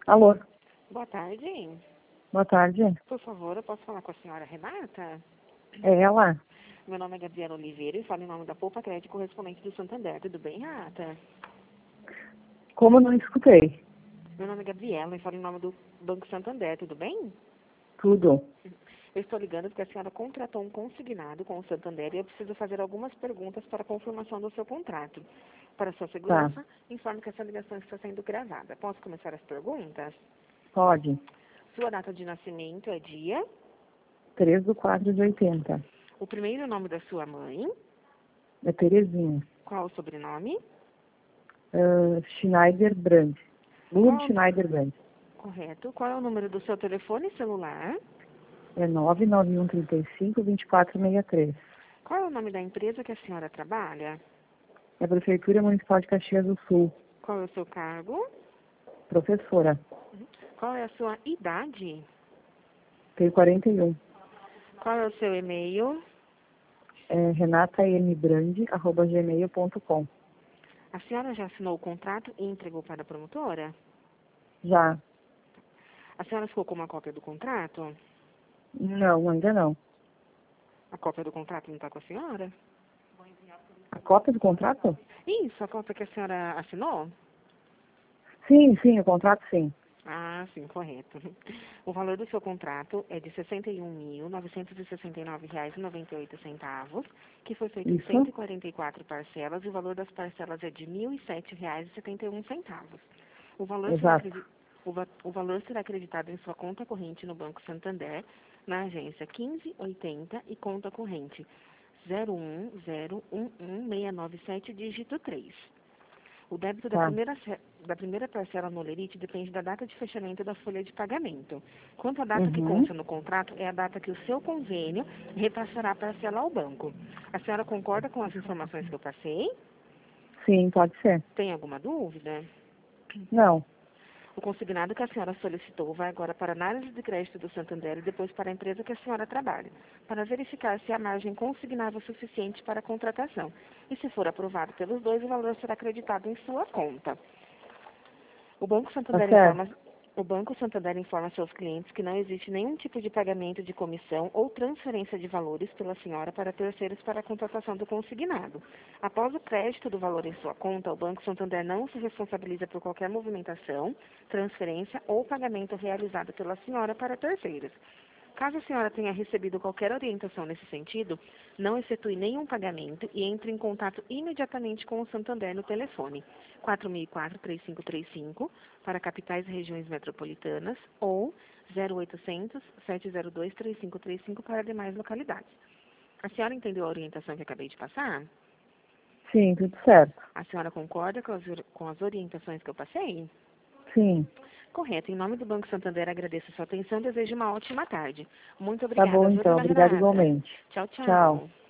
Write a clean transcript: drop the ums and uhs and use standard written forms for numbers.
Alô, Boa tarde. boa tarde. Por favor, eu posso falar com a senhora Renata? É ela? Meu nome é Gabriela Oliveira e falo em nome da Poupa Crédito correspondente do Santander. Tudo bem, Renata? Como eu não escutei? Meu nome é Gabriela e falo em nome do Banco Santander. Tudo bem? Tudo. Eu estou ligando porque a senhora contratou um consignado com o Santander e eu preciso fazer algumas perguntas para a confirmação do seu contrato. Para sua Tá, segurança, informe que essa ligação está sendo gravada. Posso começar as perguntas? pode. Sua data de nascimento é dia? 3/4/80. O primeiro nome da sua mãe? É Terezinha. Qual o sobrenome? Schneider Brand. Lourdes Qual Schneider Brand. Correto. Qual é o número do seu telefone celular? É 99135-2463. Qual é o nome da empresa que a senhora trabalha? É a Prefeitura Municipal de Caxias do Sul. Qual é o seu cargo? Professora. Qual é a sua idade? Tenho 41. Qual é o seu e-mail? É renataMbrand@gmail.com. A senhora já assinou o contrato e entregou para a promotora? Já. A senhora ficou com uma cópia do contrato? Não, ainda não. A cópia do contrato não está com a senhora? A cópia do contrato? Isso, a cópia que a senhora assinou? Sim, o contrato sim. Ah, sim, correto. O valor do seu contrato é de R$ 61.969,98, que foi feito em Isso? 144 parcelas, e o valor das parcelas é de R$ 1.007,71. O valor será Exato. o valor será acreditado em sua conta corrente no Banco Santander, na agência 1580 e conta corrente 010116997, dígito 3. O débito Tá. da primeira parcela no Olerite depende da data de fechamento da folha de pagamento. Quanto à data que Uhum. consta no contrato, é a data que o seu convênio repassará a parcela ao banco. A senhora concorda com as informações que eu passei? Sim, pode ser. Tem alguma dúvida? Não. O consignado que a senhora solicitou vai agora para a análise de crédito do Santander e depois para a empresa que a senhora trabalha, para verificar se a margem consignável é suficiente para a contratação. E se for aprovado pelos dois, o valor será acreditado em sua conta. O Banco Tá Santander certo. informa, o Banco Santander informa seus clientes que não existe nenhum tipo de pagamento de comissão ou transferência de valores pela senhora para terceiros para a contratação do consignado. Após o crédito do valor em sua conta, o Banco Santander não se responsabiliza por qualquer movimentação, transferência ou pagamento realizado pela senhora para terceiros. Caso a senhora tenha recebido qualquer orientação nesse sentido, não efetue nenhum pagamento e entre em contato imediatamente com o Santander no telefone 4004-3535 para capitais e regiões metropolitanas ou 0800-702-3535 para demais localidades. A senhora entendeu a orientação que acabei de passar? Sim, tudo certo. A senhora concorda com as orientações que eu passei? Sim. Correto. Em nome do Banco Santander, agradeço a sua atenção e desejo uma ótima tarde. Muito Tá obrigada, bom viu, então. dona Obrigada Renata? igualmente. Tchau, Tchau. tchau.